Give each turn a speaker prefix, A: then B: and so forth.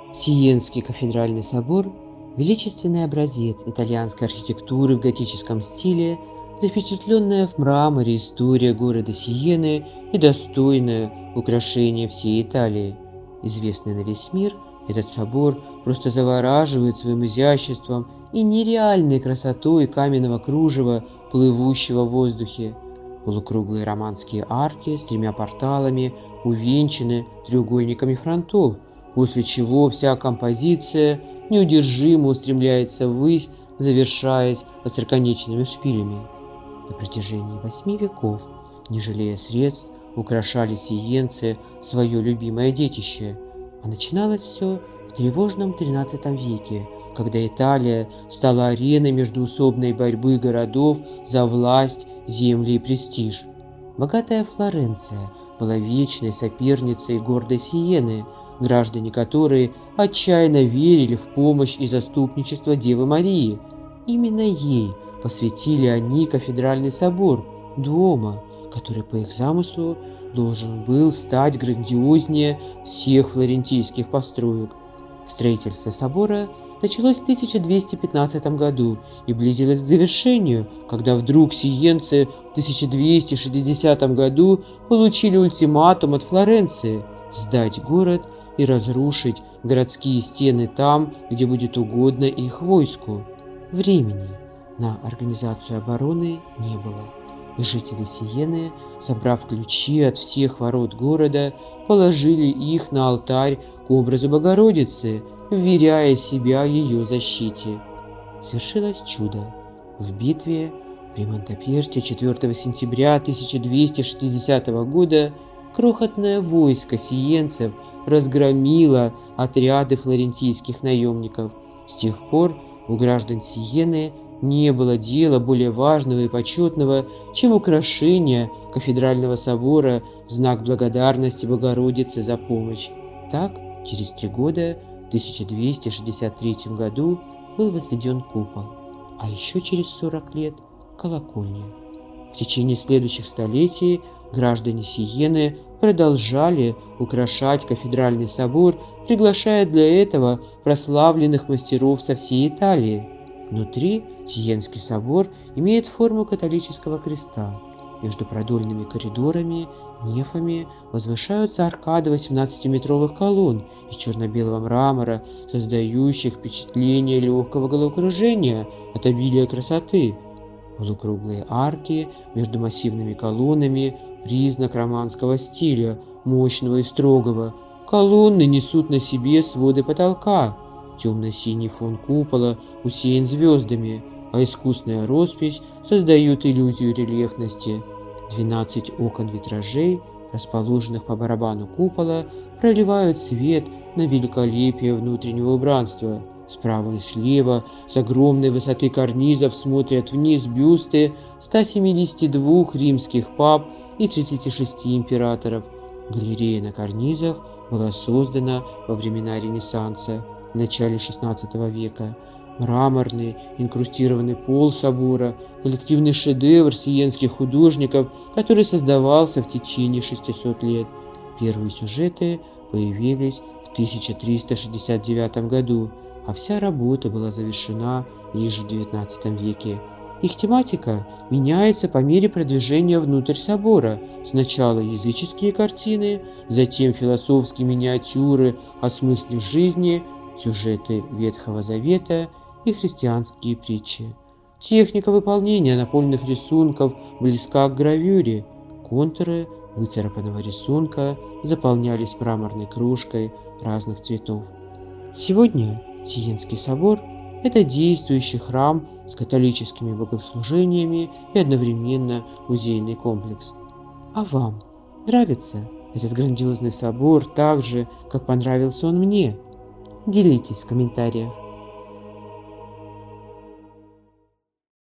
A: Сиенский кафедральный собор – величественный образец итальянской архитектуры в готическом стиле, запечатленная в мраморе история города Сиены и достойное украшение всей Италии. Известный на весь мир, этот собор просто завораживает своим изяществом и нереальной красотой каменного кружева, плывущего в воздухе. Полукруглые романские арки с тремя порталами увенчаны треугольниками фронтов, после чего вся композиция неудержимо устремляется ввысь, завершаясь остроконечными шпилями. На протяжении 8 веков, не жалея средств, украшали сиенцы свое любимое детище, а начиналось все в тревожном XIII веке, когда Италия стала ареной междоусобной борьбы городов за власть, земли и престиж. Богатая Флоренция была вечной соперницей гордой Сиены, граждане которой отчаянно верили в помощь и заступничество Девы Марии. Именно ей посвятили они кафедральный собор дома, который по их замыслу должен был стать грандиознее всех флорентийских построек. Строительство собора началось в 1215 году и близилось к завершению, когда вдруг сиенцы в 1260 году получили ультиматум от Флоренции сдать город и разрушить городские стены там, где будет угодно их войску. Времени на организацию обороны не было, и жители Сиены, собрав ключи от всех ворот города, положили их на алтарь к образу Богородицы, вверяя себя ее защите. Свершилось чудо. В битве при Монтаперте 4 сентября 1260 года крохотное войско сиенцев разгромило отряды флорентийских наемников. С тех пор у граждан Сиены не было дела более важного и почетного, чем украшение кафедрального собора в знак благодарности Богородице за помощь. Так, через 3 года, в 1263 году, был возведен купол, а еще через 40 лет – колокольня. В течение следующих столетий граждане Сиены продолжали украшать кафедральный собор, приглашая для этого прославленных мастеров со всей Италии. Внутри Сиенский собор имеет форму католического креста. Между продольными коридорами, нефами возвышаются аркады 18-метровых колонн из черно-белого мрамора, создающих впечатление легкого головокружения от обилия красоты. Полукруглые арки между массивными колоннами – признак романского стиля, мощного и строгого. Колонны несут на себе своды потолка. Темно-синий фон купола усеян звездами, а искусная роспись создает иллюзию рельефности. 12 окон витражей, расположенных по барабану купола, проливают свет на великолепие внутреннего убранства. Справа и слева с огромной высоты карнизов смотрят вниз бюсты 172 римских пап и 36 императоров. Галерея на карнизах была создана во времена Ренессанса, в начале XVI века. Мраморный, инкрустированный пол собора – коллективный шедевр сиенских художников, который создавался в течение 600 лет. Первые сюжеты появились в 1369 году, а вся работа была завершена лишь в XIX веке. Их тематика меняется по мере продвижения внутрь собора. Сначала языческие картины, затем философские миниатюры о смысле жизни, сюжеты Ветхого Завета и христианские притчи. Техника выполнения напольных рисунков близка к гравюре. Контуры выцарапанного рисунка заполнялись мраморной крошкой разных цветов. Сегодня Сиенский собор – это действующий храм с католическими богослужениями и одновременно музейный комплекс. А вам нравится этот грандиозный собор так же, как понравился он мне? Делитесь в комментариях.